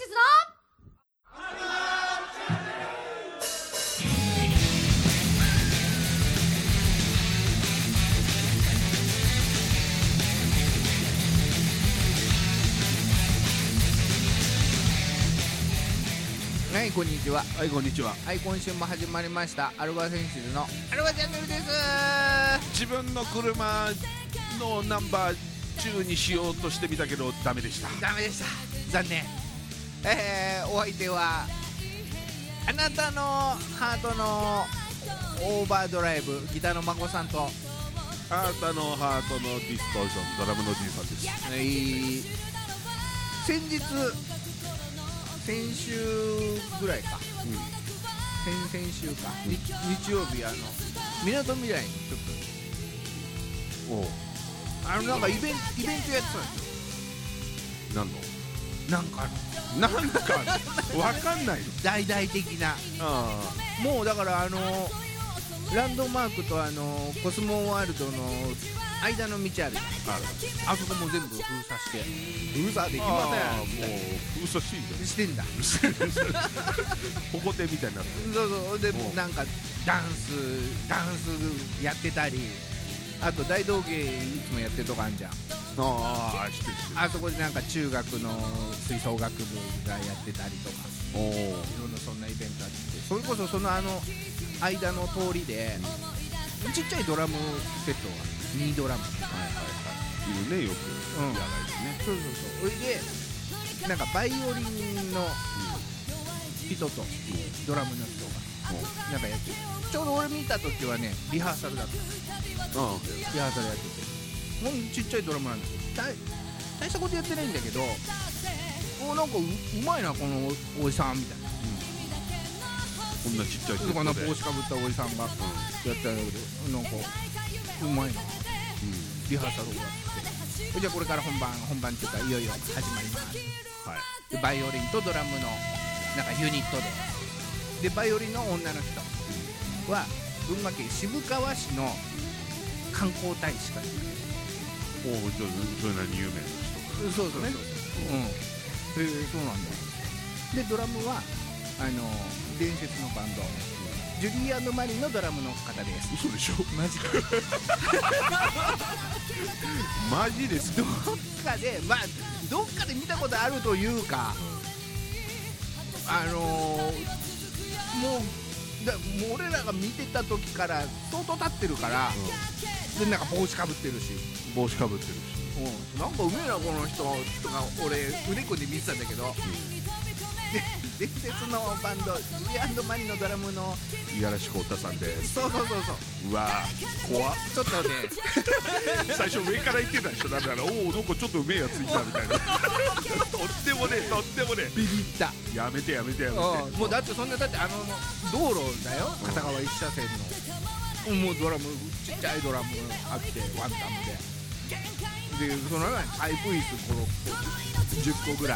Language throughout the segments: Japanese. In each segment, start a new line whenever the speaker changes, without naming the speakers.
シズ
のはい、こんにちは。
はい、こんにちは。
はい、今週も始まりましたアルファセンシズのアルファチャンネルです。
自分の車のナンバー中にしようとしてみたけどダメでした。
ダメでした。残念。お相手はあなたのハートのオーバードライブギターのまこさんと、
あなたのハートのディストーションドラムのじいさんです。
先週ぐらいか、先週か、日曜日みなとみらいにちょっとなんかイベントやってたんですよ。
何の
なんか
わかんないの。
大々的な、もうだからランドマークとコスモワールドの間の道ある、あそこも全部封鎖して封鎖できません。
もう封鎖
してんだ
ホコ天みたいになってる。
そうでなんかダンスやってたり、あと大道芸いつもやってるとこあるじゃん。
知ってる。
あそこでなんか中学の吹奏楽部がやってたりとか、いろんなそんなイベントあって、それこそその間の通りでちっちゃいドラムセットがミニドラム
いるね、よく野外でね。
そうそれでなんかバイオリンの人とドラムの人がなんかやってる。ちょうど俺見た時はねリハーサルだった。リハーサルやってて、ほんちっちゃいドラムなんですよ。大したことやってないんだけど、なんかうまいなこのおじさんみたいな、
こんなちっちゃい
こんな帽子かぶったおじさんがやってたんだけど、なんかうまいな、リハーサル終わって、じゃあこれから本番っていうかいよいよ始まります、でバイオリンとドラムのなんかユニットでバイオリンの女の人は群馬県渋川市の観光大使かな。
それなに有名な人。
そうね。そうなんだ。でドラムは伝説のバンド、ジュリー&マリーのドラムの方です。
嘘でしょ。
マジか
マジですか。
どっかで見たことあるというか、もう俺らが見てた時から相当経ってるから、でなんか帽子かぶってるし、なんかうめえなこの人とか俺腕組んで見てたんだけど、伝説のバンドジュリー&マリーのドラムの
五十嵐浩太さんです。
そう
うわ怖っ。
ちょっとね
最初上から言ってたでしょ。だからなんかちょっとうめえやついたみたいなとってもね
ビビった。
やめて
もうだってそんな道路だよ、片側一車線の、もうドラムちっちゃいドラムあってワンタムでその中にパイプ椅子10個ぐらい、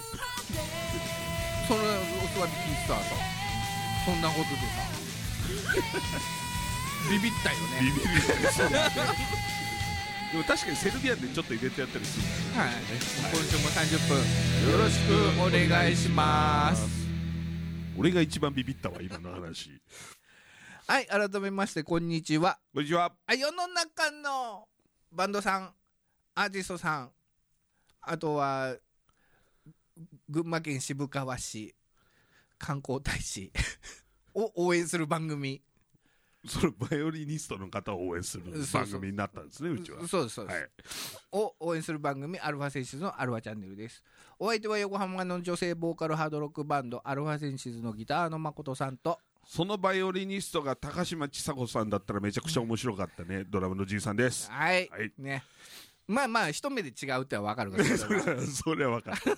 そのお座り聞いてたらさ、そんなことでさビビったよね。
ビビるよね。でも確かにセルビアンでちょっとイベントやったりするんだよね。
今週も30分よろしくお願いします。
俺が一番ビビったわ今の話。
はい、改めましてこんにちは。
こんにちは。
世の中のバンドさん、アーティストさん、あとは群馬県渋川市観光大使を応援する番組、
それバイオリニストの方を応援する番組になったんですね。うちは
そうです、を応援する番組アルファセンシズのアルファチャンネルです。お相手は横浜の女性ボーカルハードロックバンドアルファセンシズのギターの誠さんと、
そのバイオリニストが高嶋ちさ子さんだったらめちゃくちゃ面白かったね。ドラムのじいさんです。
はいね。まあ一目で違うっては分かるから
それは分かる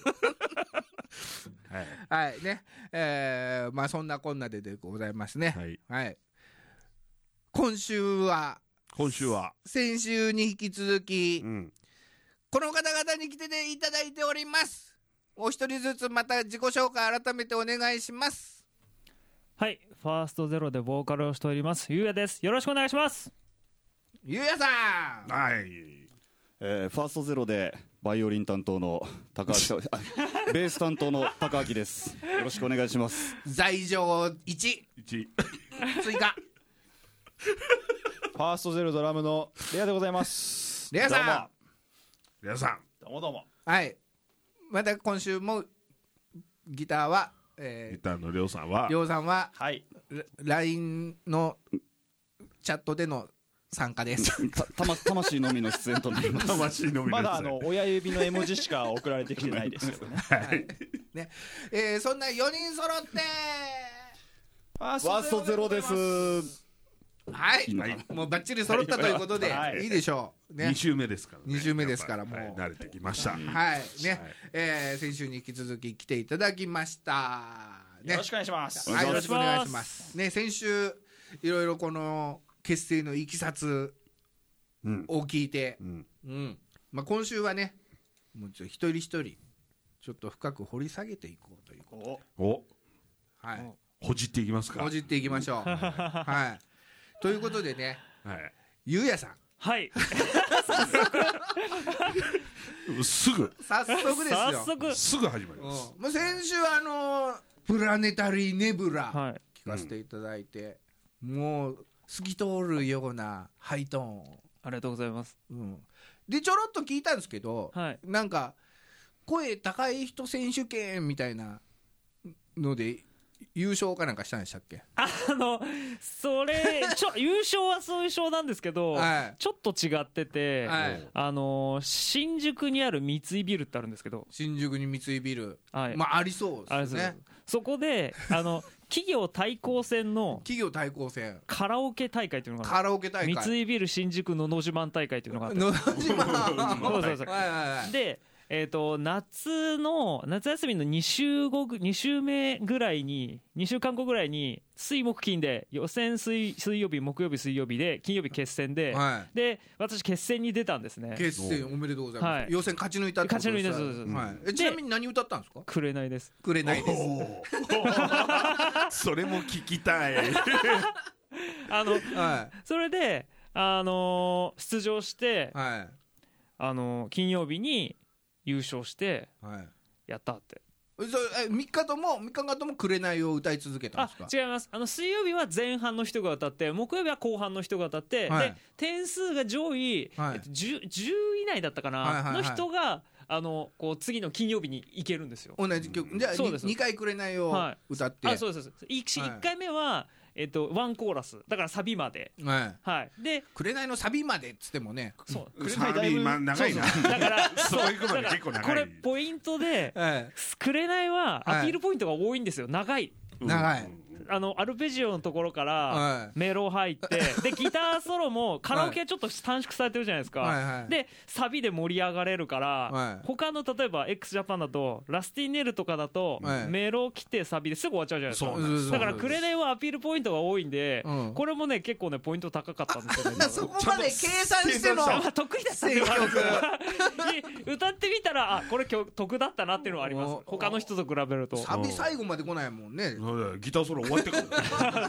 はいね、まあそんなこんなでございますね。今週は先週に引き続き、この方々に来ていただいております。お一人ずつまた自己紹介改めてお願いします。
はい、ファーストゼロでボーカルをしておりますゆうやです。よろしくお願いします。
ゆうやさん。
はい。
ファーストゼロで
バイオリン担当の高橋ベース担当の高明です。よろしくお願いします。
罪状1追加。
ファーストゼロドラムのレアでございます。
レアさん、
皆さん
どうもどうも。
はい、また今週もギターは、
ギターのりょうさんは
はい、
LINE のチャットでの参加です。
魂のみの出演となります。
魂のみです。
まだ親指の絵文字しか送られてきてないですけどね。
はいね、そんな4人揃って
ファ
ワーストゼロです。
はい、
はい、
もうバッチリ揃ったということで、
はい、
いいでしょう、ね、
2週目ですからね。
2週目ですからもう、
はい、慣れてきました。
はいね、先週に引き続き来ていただきました、ね、
よろしくお願いします。
はい、よろしくお願いしますね。先週いろいろこの結成のいきさつを聞いて、まあ、今週はねもう一人一人ちょっと深く掘り下げていこうということで、はい、
ほじっていきますか。
ほじっていきましょう。はい、ということでね、
はい、
ゆうやさん、
はい
すぐ
早速ですよ。
すぐ始まります。
もう先週プラネタリーネブラ聞かせていただいて、もう透き通るようなハイトーン、
ありがとうございます、
でちょろっと聞いたんですけど、
はい、
なんか声高い人選手権みたいなので優勝かなんかしたんでしたっけ？
それ優勝はそういう賞なんですけど、はい、ちょっと違ってて、はい、新宿にある三井ビルってあるんですけど、
新宿に三井ビル、
はい、
まあありそうですね。
そこで企業対抗戦のカラオケ大会というのがある。三井ビル新宿ののじまん大会というのがあって、
のど自慢
そうで夏休みの2週目ぐらいに2週間後ぐらいに水木金で予選水曜日木曜日水曜日で金曜日決戦で、で私決戦に出たんですね。
決戦おめでとうございます。予選勝ち抜いたってことです。
勝ち抜いたそうです。
ちなみに何歌ったんですか？
紅です。
紅です。
それも聞きたい。
それで出場して、金曜日に優勝してやったって、
3日とも紅を歌い続けたんですか？
違います。水曜日は前半の人が歌って、木曜日は後半の人が歌って、で点数が上位、10以内だったかな、の人がこう次の金曜日に行けるんですよ。
同じ曲じゃあ2回紅を歌って、
そうです。1回目はワンコーラスだからサビまで、で
紅のサビまでっつってもね、
サビ長いな。
だから
そういうことが結構長い。
これポイントで、紅はアピールポイントが多いんですよ。長い。アルペジオのところからメロ入って、でギターソロもカラオケはちょっと短縮されてるじゃないですか。でサビで盛り上がれるから、他の例えば x ジャパンだとラスティネルとかだとメロ来てサビですぐ終わっちゃうじゃないですか。だから紅はアピールポイントが多いんで、これもね結構ねポイント高かったんですよね。
そこまで計算しての
得意だったんで歌ってみたらこれ得だったなっていうのはあります。他の人と比べると
サビ最後まで来ないもんね。
ギターソロ終わってから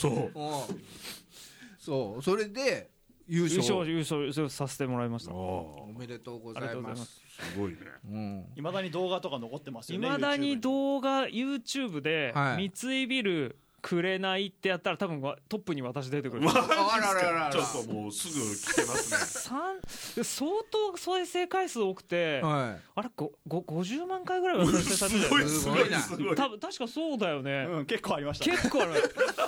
そうそれで優勝
させてもらいました。
おめでとうございます。
すごいね。
いまだに動画とか残ってますよね。
いまだに動画 YouTube で三井ビル紅ってやったら多分トップに私出てくる。
ちょっともうすぐ来てます
ね。相当再生回数多くて、あれ50万回ぐらいは再生されてる。
すごいな。
確かそうだよね。
結構ありましたね。
結構ある。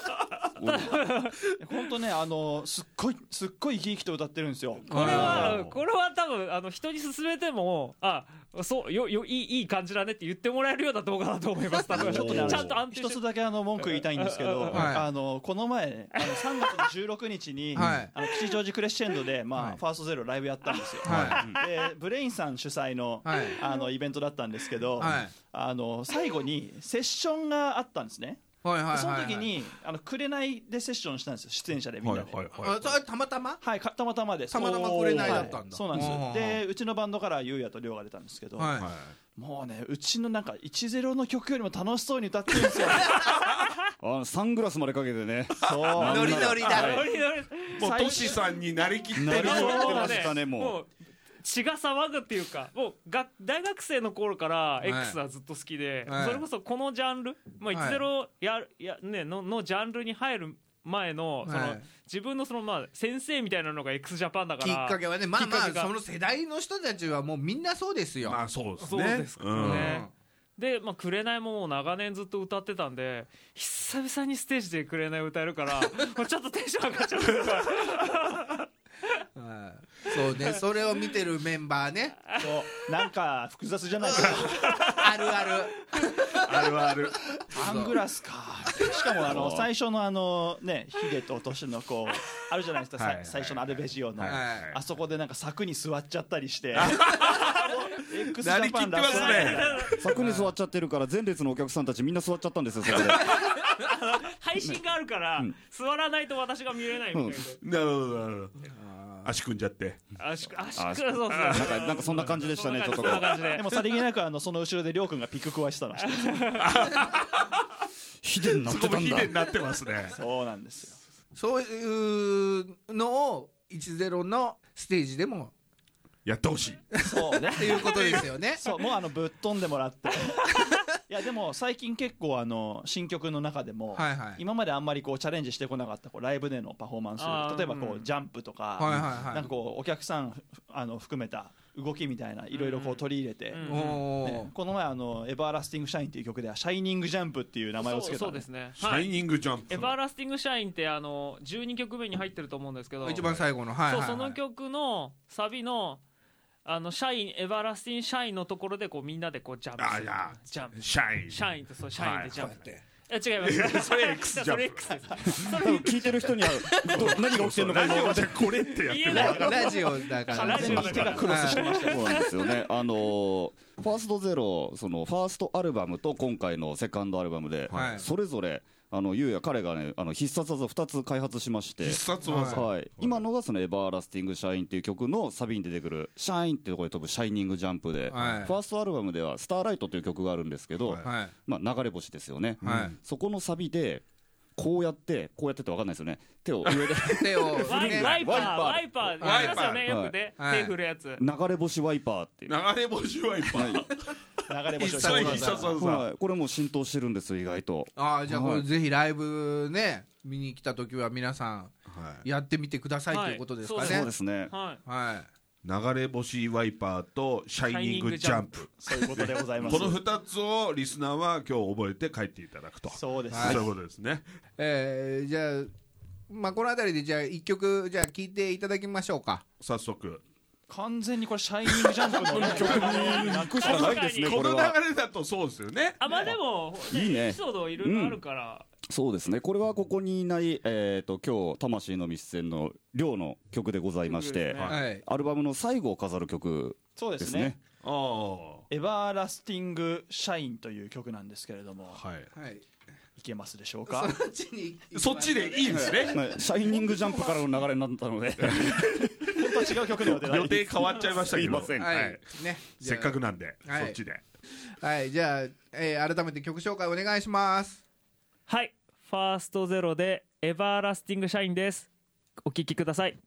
本当ねすっごい生き生きと歌ってるんですよ。
これは多分人に勧めてもそういい感じだねって言ってもらえるような動画だと思います。ちょっとねちゃんと
一つだけ文句言いたいんですけど、この前ね3月の16日に吉祥寺クレッシェンドでファーストゼロライブやったんですよ。でブレインさん主催のイベントだったんですけど、最後にセッションがあったんですね。その時に紅でセッションしたんですよ、出演者でみんなで。
たまたま？
はい、たまたまです。
たまたま紅だったんだ。
そうなんですよ。でうちのバンドからゆうやとりょうが出たんですけど、もうねうちのなんか10の曲よりも楽しそうに歌ってるんですよ。
サングラスまでかけてね。
ノリノリだ。
もうトシさんになりきってる。
ましたねもう。
血が騒ぐっていうか、もう大学生の頃から X はずっと好きで、それこそこのジャンル、10のジャンルに入る前のその自分のその先生みたいなのが x ジャパンだから、
きっかけはね、まあその世代の人たちはもうみんなそうですよ。
まあそうですね。
そうですからね。で、紅ももう長年ずっと歌ってたんで、久々にステージで紅歌えるからもうちょっとテンション上がっちゃう
そうね、それを見てるメンバーね、
そうなんか複雑じゃないか
あるある
あるある
サングラスか。しかも最初のねヒデとトシのこうあるじゃないですか、最初のアルベジオの、あそこでなんか柵に座っちゃったりしてX ジャパンだ
ますね。
柵に座っちゃってるから前列のお客さんたちみんな座っちゃったんですよ、そこで
配信があるから、座らないと私が見れないみたい
な。なるほどなるほど。足組んじゃって
足組んそうですね。
なんかそんな感じでしたね。ちょっと
でもさりげなくその後ろでりょうくんがピック食わしてたらしい
ヒデになってたんだ。
ヒデになってますね。
そうなんですよ。
そういうのを10のステージでも
やってほしい。
そうね
っていうことですよね。
そう、もうぶっ飛んでもらっていやでも最近結構新曲の中でも、今まであんまりこうチャレンジしてこなかったライブでのパフォーマンス、例えばこうジャンプとか、なんかこうお客さん含めた動きみたいないろいろこう取り入れて、この前エバーラスティングシャインっていう曲ではシャイニングジャンプっていう名前をつけた。
そうですね。
シャイニングジャンプ。
エバーラスティングシャインって12曲目に入ってると思うんですけど、
一番最後の、
その曲のサビのシャインエバーラスティンシャインのところでこうみんなでこうジャンプする。ジャンプ。
シャイン。
シャインとそうシャインでジャンプ。いや違います。
それ X ジャンプ。
それ X です。
多分聞いてる人には何が起きてるのか今分かって
これってやってる。
ラジオだから
手がクロスしてました。
そうなんですよね。ファーストゼロ、そのファーストアルバムと今回のセカンドアルバムで、それぞれゆうや彼がね必殺技を2つ開発しまして、
必殺技、
今のがそのエバーラスティングシャインっていう曲のサビに出てくるシャインっていうところで飛ぶシャイニングジャンプで、ファーストアルバムではスターライトという曲があるんですけど、流れ星ですよね、そこのサビでこうやってって分かんないですよね、手を上で
手を
ワイパーやりますよね、よくね、手振るやつ、
流れ星ワイパーっていう、
流れ星ワイパー、
流れ星
これも浸透してるんですよ意外と。
じゃあこれぜひライブね見に来た時は皆さんやってみてくださいということですかね。
そうですね。
流れ星ワイパーとシャイニングジャンプ、
そういうことでございます。
この2つをリスナーは今日覚えて帰っていただくと。
そうです、
そういうことですね。
じゃあこの辺りでじゃあ1曲じゃあ聴いていただきましょうか。
早速
完全にこれシャイニングジャンプの
曲に行くしかないですね。
この流れだとそうですよね。
でもいいね、エピソードいろいろあるから、
そうですね。これはここにいない今日魂の密戦の亮の曲でございまして、アルバムの最後を飾る曲ですね。
そうですね。エバーラスティングシャインという曲なんですけれども、いけますでしょうか。
そっちでいいですね。
シャイニングジャンプからの流れになったので
本当は違う曲の
予定変わっちゃいましたけど、せっかくなんでそっちで。
じゃあ改めて曲紹介お願いします。
はい、ファーストゼロでエバーラスティングシャインです。お聴きください。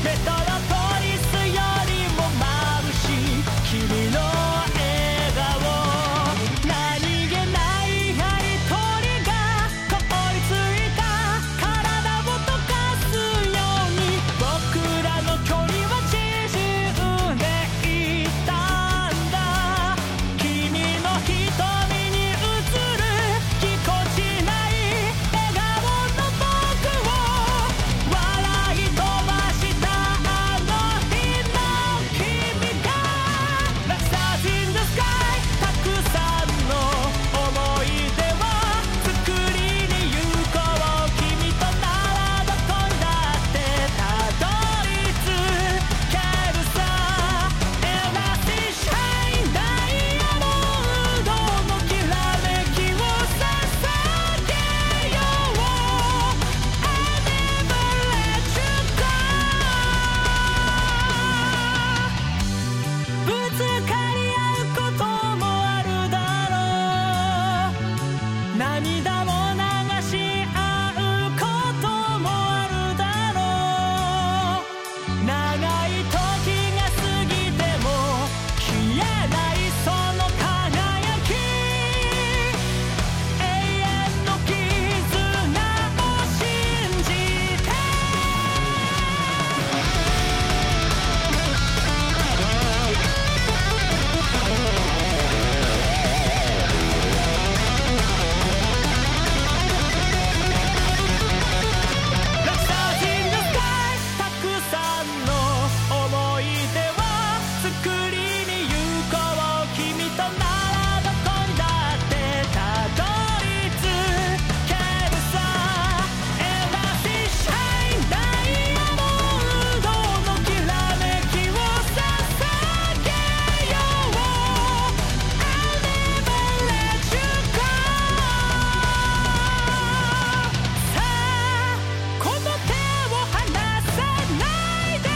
メトロポリスよりも眩しい君の笑顔何気ないやりとりが凍りついた体を溶かすように僕らの距離は縮んでいったんだ君の瞳に映るぎこちない笑顔の僕を笑い飛ばしたあの日の君が Like stars in the sky たくさんの思い出を作りに行こう君とならどこにだってたどり着けるさ Elastic Shine ダイヤモンドのきらめきを捧げよう I never let you go ぶつかり合うこともあるだろう涙も流し合うこともあるだろう長い時が過ぎても消えないその輝き永遠の絆を信じてLike stars in the sky たくさんの思い出を作りに行こう君とならどこにだってたどり着けるさ Elastic Shine ダイヤモンドのきらめきを捧げよう I'll never let you go さあこの手を離さないで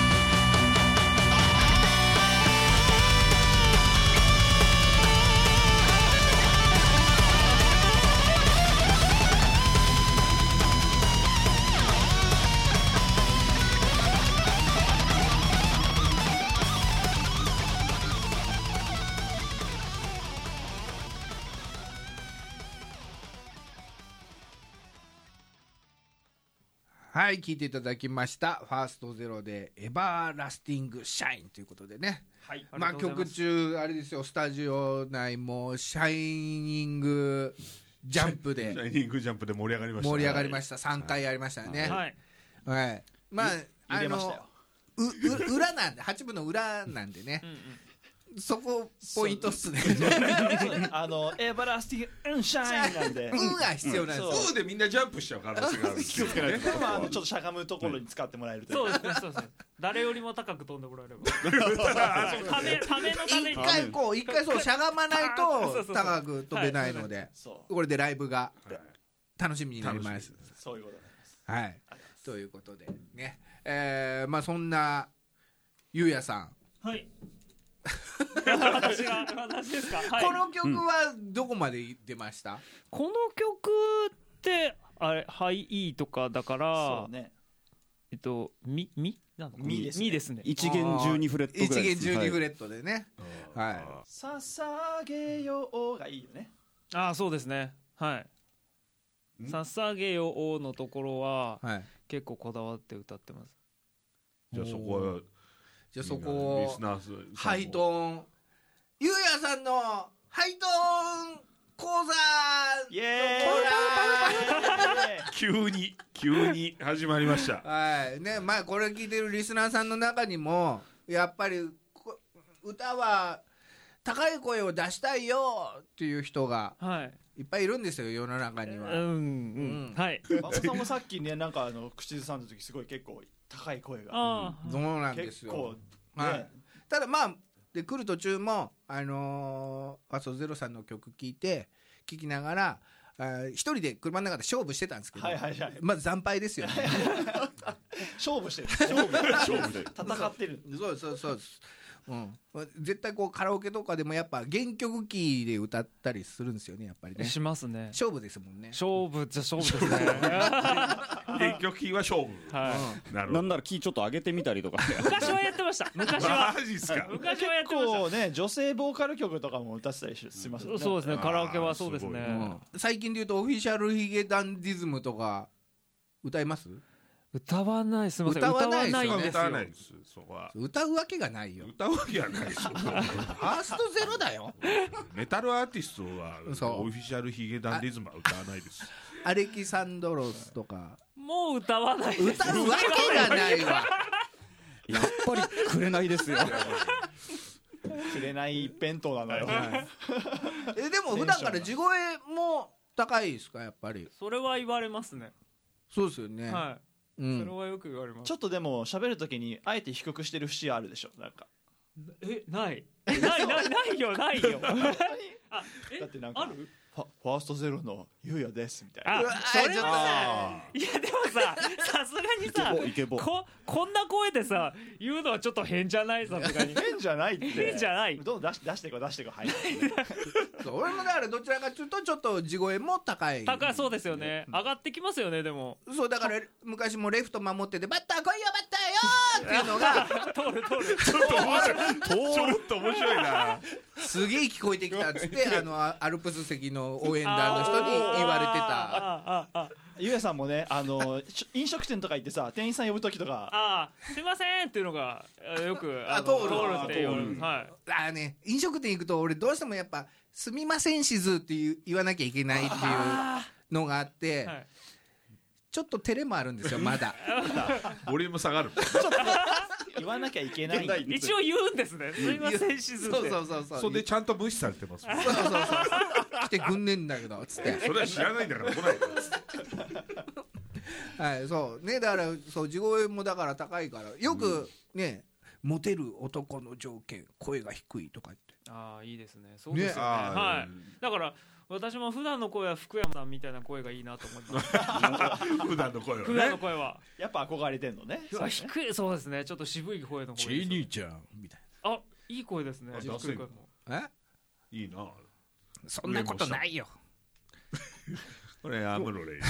はい、聞いていただきましたファーストゼロでエバーラスティングシャインということでね、
はい、
まあ曲中あれですよ、スタジオ内もシャイニングジャンプで
シャイニングジャンプで盛り上がりましたね。
盛り上がりました。3回やりましたね。
はい
はい。まあ
入れましたよ
裏なんで8分の裏なんでね。そこポイントっすね。
エバラスティングシャインなんで
が必要なんですよ。
そうでみんなジャンプしちゃう可能性があるんですよね。
ちょっとしゃがむところに使ってもらえると
そうですね、そうですね。誰よりも高く飛んでもらえれば。ためのために。
一回そうしゃがまないと高く飛べないので、これでライブが楽しみになります。
そういうことです。
はい。ということでね、まあそんなゆうやさん。
はい。私ですか、はい、
この曲はどこまで出ました？
この曲ってあれハイ E とかだから、
そうね、
ミですね。
一弦12フレットぐらいです。
一弦12フレットでね、はい。
捧げようがいいよね。
ああそうですね、はい。捧げようのところは、はい、結構こだわって歌ってます。
じゃあそこは
じゃあそこをハイトーンゆうやさんのハイトーン講座
イエ
ーイ急に始まりました。
はいね、まあこれ聞いてるリスナーさんの中にもやっぱり歌は高い声を出したいよっていう人がいっぱいいるんですよ、世の中には。
はい。馬場さんもさっきね、なんか口ずさんだ時すごい結構高い声が。
そうなんですよ。はい。ただまあで来る途中もファーストゼロさんの曲聴きながら一人で車の中で勝負してたんですけど、まず惨敗ですよね。
勝負してる。勝負で戦ってる。
そう絶対こうカラオケとかでもやっぱ原曲キーで歌ったりするんですよね、やっぱりね。
しますね。
勝負ですもんね。
勝負じゃ勝負ですね。
原曲キーは勝負。
なんならキーちょっと上げてみたりとか。
昔はやってました。昔は。
マジっすか。
昔はやってました。
結構ね、女性ボーカル曲とかも歌ってたりしますよね。
そうですね、カラオケはそうですね。
最近で言うとオフィシャルヒゲダンディズムとか歌います？
歌わない、すみません、歌わないんですよ。
歌わないです。そこは
歌うわけがないよ。
歌うわけがないですよ。
ファーストゼロだよ。
メタルアーティストはオフィシャルヒゲダンディズムは歌わないです。
アレキサンドロスとか
もう歌わないです。
歌うわけがないわ。
やっぱりくれないですよ。
くれない一辺倒なのよ。
でも普段から地声も高いですか、やっぱり。
それは言われますね。
そうですよね。
はい。それはよく言われます。
ちょっとでも喋るときにあえて低くしてる節あるでしょ、なんか。
ないよ。
だってなんかある？ファーストゼロのゆうやですみたいな。
それはさ、いやでもさ、さすがにさ、こんな声でさ言うのはちょっと変じゃない？さすがに
変じゃないって。
変じゃない。
どう出してこはい。
俺もだからどちらかというとちょっと地声も高い。
高そうですよね。上がってきますよね、でも。
そうだから昔もレフト守っててバッター来いよバッターよっていうのが
通る。
ちょっと面白いな。
すげえ聞こえてきたっつってアルプス席の応援団の人に言われてた。
ゆうやさんもね、飲食店とか行ってさ、店員さん呼ぶ時とか
すいませんっていうのがよく通るっていう。
飲食店行くと俺どうしてもやっぱすみませんしずって言わなきゃいけないっていうのがあって、ちょっと照れもあるんですよ、まだ。
ボリューム下がる。
言わなきゃいけない。
一応言うんですね。すみませんしずって。
それでちゃんと無視されてます。
来てくんねえんだけどつって。
それは知らないんだから来ない。
はい、そうね、だからそう地声もだから高いからよくね、モテる男の条件声が低いとか言って。
いいですね。そうですよね。はい。だから私も普段の声は福山さんみたいな声がいいなと思ってます。
普段の声はね。
普段の声は
やっぱ憧れてんのね。
低い、そうですね。ちょっと渋い声の声。
チーニーちゃんみたい
な。いい声ですね。
いいな。
そんなことないよ。
これアムロレイ。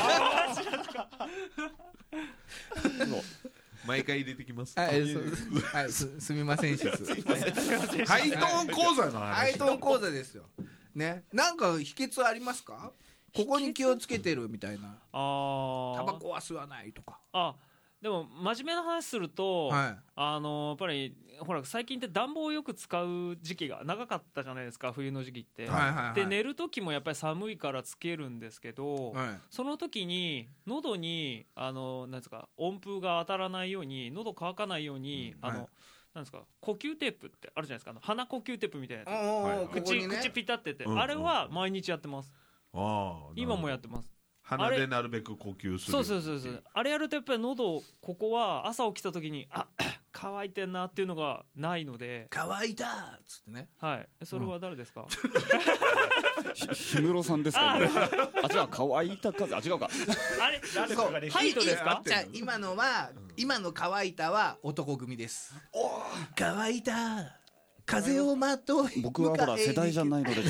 毎回入れてきます。
すみませんし。
ハイトーン講座の話。
ハイトーン講座ですよ。ね、なんか秘訣ありますか？ここに気をつけてるみたいな。タバコは吸わないとか。
でも真面目な話すると、やっぱりほら最近って暖房をよく使う時期が長かったじゃないですか、冬の時期って。で寝る時もやっぱり寒いからつけるんですけど、その時に喉になんですか、温風が当たらないように、喉乾かないように、なんですか、呼吸テープってあるじゃないですか、鼻呼吸テープみたいなやつ、口ピタってて、あれは毎日やってます。今もやってます。
鼻でなるべく呼吸する。
そうあれやるとやっぱり喉、ここは朝起きた時に乾いてんなっていうのがないので。
乾いたっつってね。
はい。それは誰ですか？
氷室さんですかね。違う、乾いた風、違うか。
あれハイトですか？
じゃあ今の乾いたは男組です。乾いた風をまとい。
僕はほら世代じゃないので。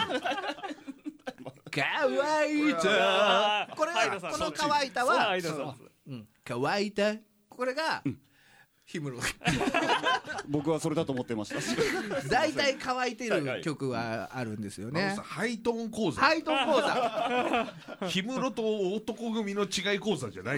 乾いた。これはこの乾いたは乾いた。これが氷室。
僕はそれだと思ってました。
大体乾いてる曲はあるんですよね。
ハイトーン講座。
ハイトーン講座。
氷室と男組の違い講座じゃない。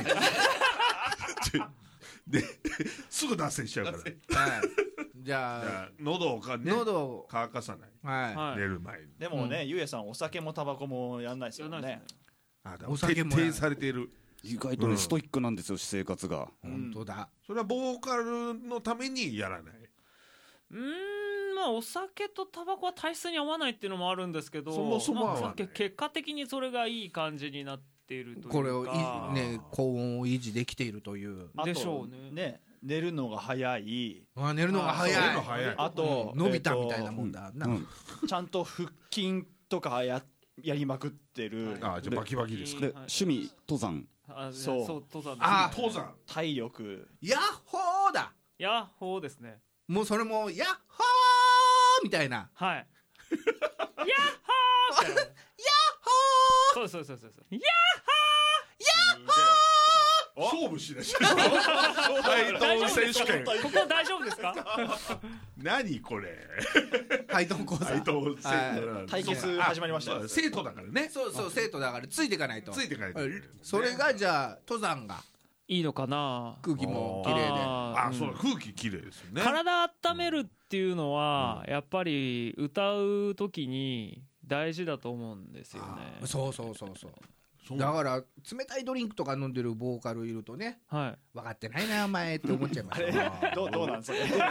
ですぐ脱線しちゃうから。
じゃあ
喉を乾かさない。寝る前に。
でもね、ゆうやさんお酒もタバコもやんないですよね。
お酒も徹底されている。
意外とねストイックなんですよ、私生活が。
本当だ。
それはボーカルのためにやらない。
お酒とタバコは体質に合わないっていうのもあるんですけど、
そもそも合わない。
結果的にそれがいい感じになっているというか、
これをね、高音を維持できているという
でしょうね。
寝るのが早い。
寝るのが早い。
あと
伸びたみたいなもんだな。
ちゃんと腹筋とかやりまくってる。
じゃあバキバキですか。
趣味登山。
そう登山。
登山。
体力。
ヤッホーだ。
ヤッホーですね。
もうそれもヤッホーみたいな、
はいヤッホーみたいなヤッホー、そうヤッホーヤッホー
勝負しないハイトーン選手権。
ここ大丈夫ですか？
何これ。
ハイトーン講座。
ハイトーン
対決始まりました。
生徒だからね。
そう生徒だからついていかないと。
ついていかないと。
それがじゃあ登山が
いいのかな。
空気も綺麗で。
あ、そう空気綺麗ですよね。
体温めるっていうのはやっぱり歌う時に大事だと思うんですよね。
そうだから冷たいドリンクとか飲んでるボーカルいるとね、
はい、
分かってないなお前って思っちゃいます
どうなんですか。でも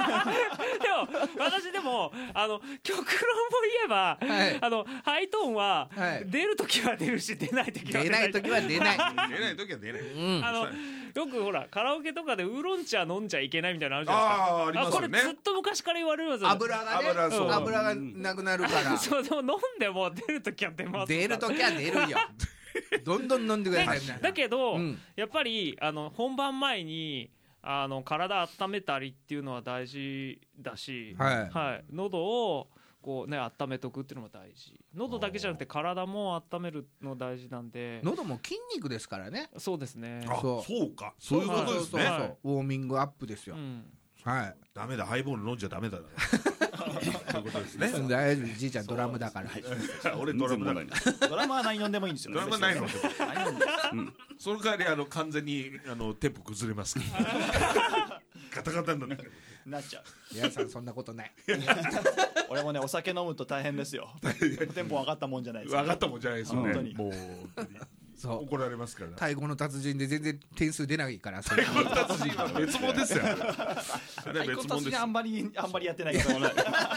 私でも極論も言えば、はい、ハイトーンは、はい、出るときは出るし出ないときは出ない。
出ないときは出ない。
出ないときは出ない。
よくほらカラオケとかでウーロン茶飲んじゃいけないみたいなのあるじゃないですか。
ありますよね。
これずっと昔から言われるんですよ。
油がね、油がなくなるから。
そうでも飲んでも出るときは出ます。
出るときは出るよ。どんどん飲んでください。
だけど、やっぱり本番前に体温めたりっていうのは大事だし、はい、喉をこうね温めとくっていうのも大事。喉だけじゃなくて体も温めるの大事なんで。
喉も筋肉ですからね。
そうですね。
そうか、そういうことですね。
ウォーミングアップですよ。はい。
ダメだ、ハイボール飲んじゃダメだ。そういうことですね。
大丈夫、じいちゃんドラムだから。
俺ドラムだ。
ドラムは何飲んでもいいんですよ。
ドラムはないの。その代わり完全にテンポ崩れます。ガタガタに
なっちゃう。
皆さんそんなことない。
俺もねお酒飲むと大変ですよ。テンポ分かったもんじゃないです。
分かったもんじゃないですよね。もう怒られますから。
太鼓の達人で全然点数出ないから。
太鼓の達人は別物ですよ。
太鼓の達人あんまりやってないけどね。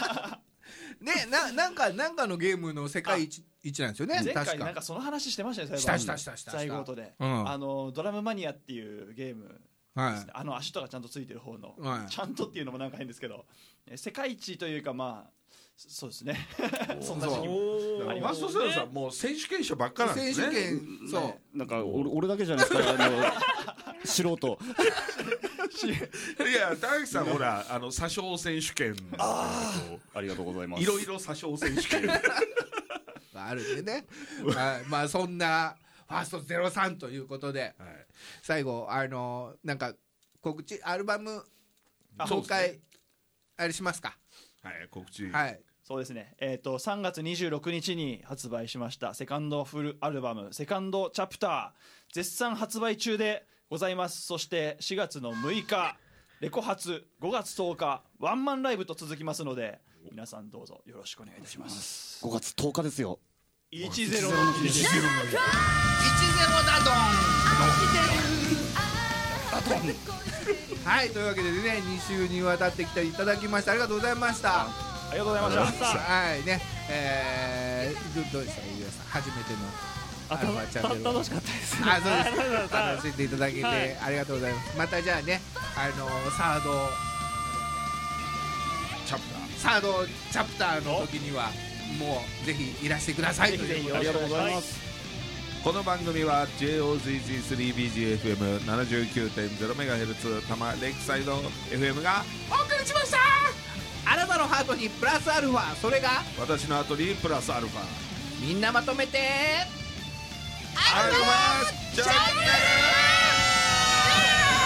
なんかのゲームの世界一なんですよね。
前回なんかその話してましたね。
した
最後でドラムマニアっていうゲーム。足とかちゃんとついてる方の、ちゃんとっていうのもなんか変ですけど、世界一というかまあそうですね。そんな時期もあります。
マストセロさんもう選手権者ばっかなんですね。
選手権そう
なんか俺だけじゃないですか素人。
いや高木さんほら詐称選手権
ありがとうございます。
いろいろ詐称選手権
あるんでね。まあそんなファースト03ということで、最後なんか告知アルバム紹介あれしますか。
はい、告知。
はい。
そうですね。3月26日に発売しましたセカンドフルアルバムセカンドチャプター絶賛発売中でございます。そして4月の6日レコ発、5月10日ワンマンライブと続きますので皆さんどうぞよろしくお願いいたします。
5月10日ですよ。
10
だどん。はい、というわけでね2週にわたってきていただきましてありがとうございました。
ありがとうございました。
はいね、どうでしたか、ゆうやさん初めてのアルファチャンネル。
楽しかったです。
そうです。楽しんでいただけてありがとうございます。またじゃあねサードチャプターの時にはもうぜひいらしてください。
ぜひありがとうございます。
この番組は JOZZ3BGFM79.0MHz 多摩レイクサイド FM がお送りしました。
あなたのハートにプラスアルファ、それが
私の後にプラスアルファ、
みんなまとめて
アルファチャン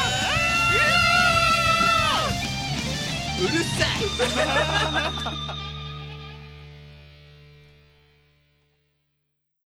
ネル。
うるさい。